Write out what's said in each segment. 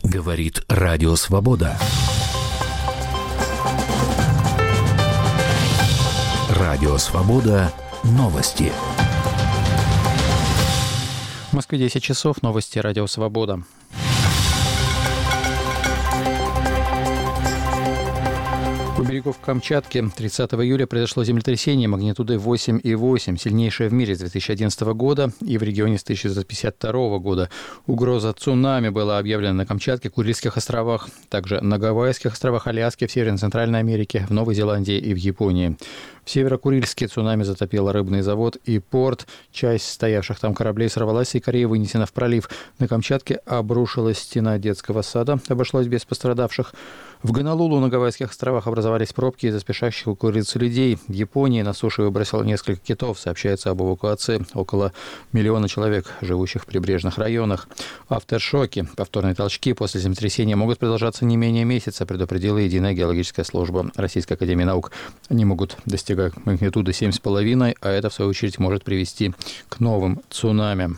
Говорит Радио Свобода. Радио Свобода. Новости. В Москве 10 часов. Новости Радио Свобода. У берегов Камчатки 30 июля произошло землетрясение магнитудой 8,8, сильнейшее в мире с 2011 года и в регионе с 1952 года. Угроза цунами была объявлена на Камчатке, Курильских островах, также на Гавайских островах, Аляске, в Северной и Центральной Америке, в Новой Зеландии и в Японии. В Северо-Курильске цунами затопило рыбный завод и порт. Часть стоявших там кораблей сорвалась, и Корея вынесена в пролив. На Камчатке обрушилась стена детского сада, обошлось без пострадавших. В Гонолулу на Гавайских островах образовались пробки из-за спешащих укуриться людей. В Японии на суше выбросило несколько китов. Сообщается об эвакуации около 1 миллиона человек, живущих в прибрежных районах. Авторшоки, повторные толчки после землетрясения могут продолжаться не менее месяца, предупредила Единая геологическая служба Российской академии наук. Они могут достигать магнитуды 7,5, а это, в свою очередь, может привести к новым цунами.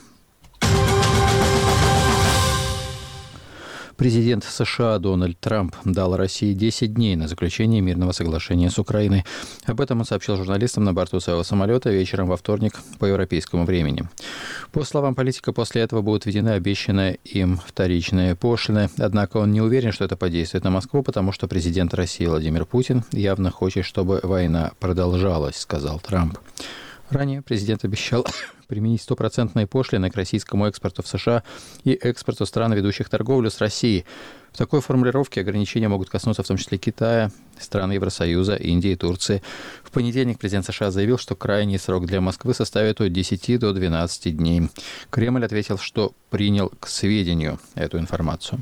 Президент США Дональд Трамп дал России 10 дней на заключение мирного соглашения с Украиной. Об этом он сообщил журналистам на борту своего самолета вечером во вторник по европейскому времени. По словам политика, после этого будут введены обещанные им вторичные пошлины. Однако он не уверен, что это подействует на Москву, потому что президент России Владимир Путин явно хочет, чтобы война продолжалась, сказал Трамп. Ранее президент обещал применить 100% пошлины к российскому экспорту в США и экспорту стран, ведущих торговлю с Россией. В такой формулировке ограничения могут коснуться в том числе Китая, стран Евросоюза, Индии, Турции. В понедельник президент США заявил, что крайний срок для Москвы составит от 10 до 12 дней. Кремль ответил, что принял к сведению эту информацию.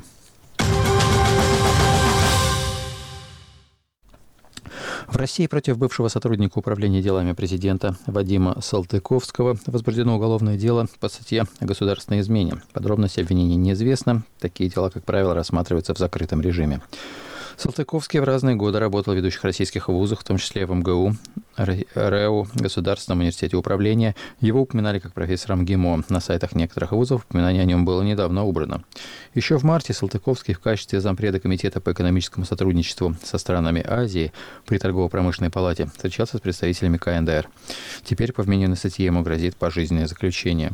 В России против бывшего сотрудника управления делами президента Вадима Салтыковского возбуждено уголовное дело по статье о государственной измене. Подробности обвинения неизвестны. Такие дела, как правило, рассматриваются в закрытом режиме. Салтыковский в разные годы работал в ведущих российских вузах, в том числе в МГУ, РЭУ, Государственном университете управления. Его упоминали как профессора МГИМО. На сайтах некоторых вузов упоминание о нем было недавно убрано. Еще в марте Салтыковский в качестве зампреда Комитета по экономическому сотрудничеству со странами Азии при Торгово-промышленной палате встречался с представителями КНДР. Теперь по вмененной статье ему грозит пожизненное заключение.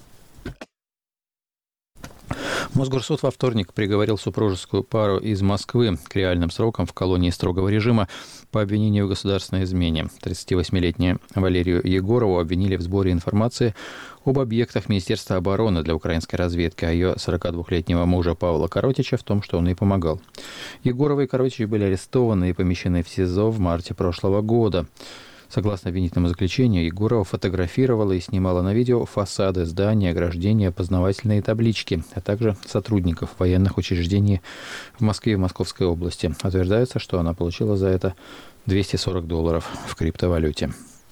Мосгорсуд во вторник приговорил супружескую пару из Москвы к реальным срокам в колонии строгого режима по обвинению в государственной измене. 38-летнюю Валерию Егорову обвинили в сборе информации об объектах Министерства обороны для украинской разведки, а ее 42-летнего мужа Павла Коротича в том, что он ей помогал. Егорова и Коротич были арестованы и помещены в СИЗО в марте прошлого года. Согласно обвинительному заключению, Егорова фотографировала и снимала на видео фасады зданий, ограждения, опознавательные таблички, а также сотрудников военных учреждений в Москве и в Московской области. Утверждается, что она получила за это $240 в криптовалюте.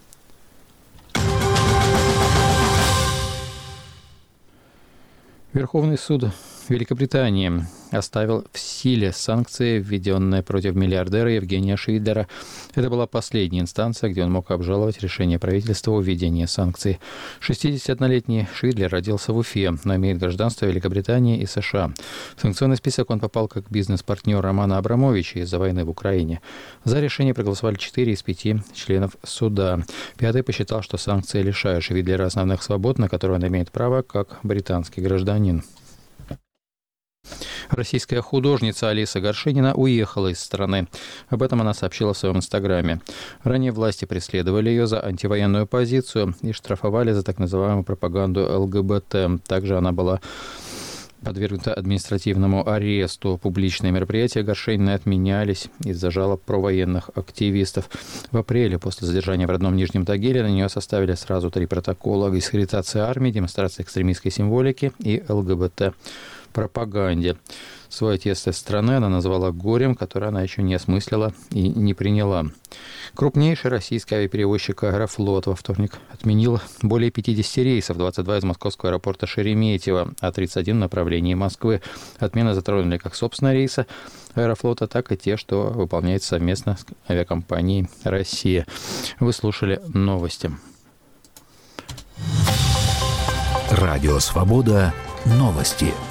Верховный суд Великобритании оставил в силе санкции, введенные против миллиардера Евгения Швидлера. Это была последняя инстанция, где он мог обжаловать решение правительства о введении санкций. 61-летний Швидлер родился в Уфе, но имеет гражданство Великобритании и США. В санкционный список он попал как бизнес-партнер Романа Абрамовича из-за войны в Украине. За решение проголосовали 4 из 5 членов суда. 5-й посчитал, что санкции лишают Швидлера основных свобод, на которые он имеет право как британский гражданин. Российская художница Алиса Горшенина уехала из страны. Об этом она сообщила в своем инстаграме. Ранее власти преследовали ее за антивоенную позицию и штрафовали за так называемую пропаганду ЛГБТ. Также она была подвергнута административному аресту. Публичные мероприятия Горшениной отменялись из-за жалоб провоенных активистов. В апреле после задержания в родном Нижнем Тагиле на нее составили сразу 3 протокола: дискредитация армии, демонстрация экстремистской символики и ЛГБТ-пропаганде. Свой отъезд из страны она назвала горем, которое она еще не осмыслила и не приняла. Крупнейший российский авиаперевозчик «Аэрофлот» во вторник отменил более 50 рейсов, 22 из московского аэропорта Шереметьево, а 31 в направлении Москвы. Отмены затронули как собственные рейсы «Аэрофлота», так и те, что выполняется совместно с авиакомпанией «Россия». Вы слушали новости. Радио «Свобода». Новости.